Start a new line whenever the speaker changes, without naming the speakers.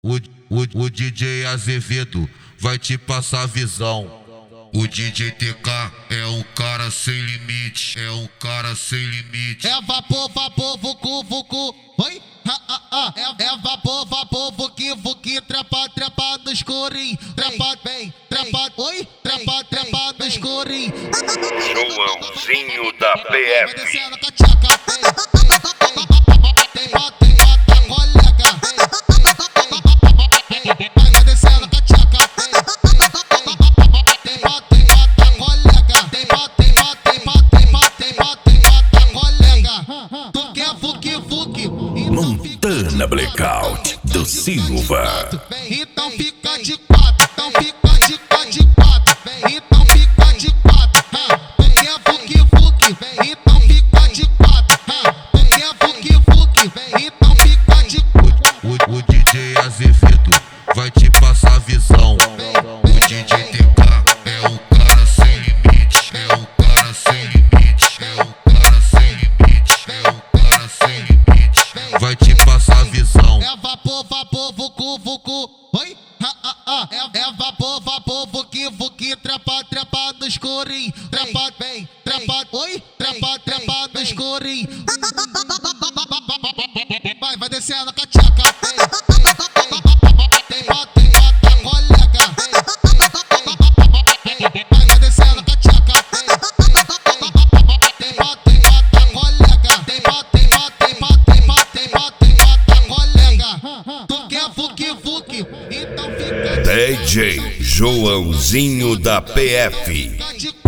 O DJ Azevedo vai te passar a visão. O DJ TK é um cara sem limite, é um cara sem limite.
É vapor, vapor, vucu, vucu. Oi? É vapor, vapor, vuqui, vuqui. Trepa, trepa no escurinho. Trepa, vem, trepa, oi? Trepa, trepa no escurinho.
Joãozinho da PF.
Vai descendo com a tchaca, vem, colega. Vai descendo com a tchaca, colega. Tu quer vuqui, vuqui?
Montana Blackout do Silva.
Então fica de quatro, então fica de quatro, então fica de quatro. Tu quer vuqui, vuqui? Então fica de quatro. Tu quer vuqui, vuqui? Então fica de quatro.
O DJ Azevedo vai te passar a visão. O DJ TK é um cara sem limite, é um cara sem limite, é um cara sem limite, é um cara sem limite. Vai te passar a visão.
É vapor, vapor, vucu, vucu. Oi? É vapor, vapor, vuqui, vuqui. Trepa, trepa no escurinho. Trepa, vem, trepa, oi? Trepa, trepa no escurinho. Vai descendo com a tchaca, colega. Vai descendo com a tchaca, colega. Tu quer vuqui, vuqui? Então fica
DJ Joãozinho da PF.
de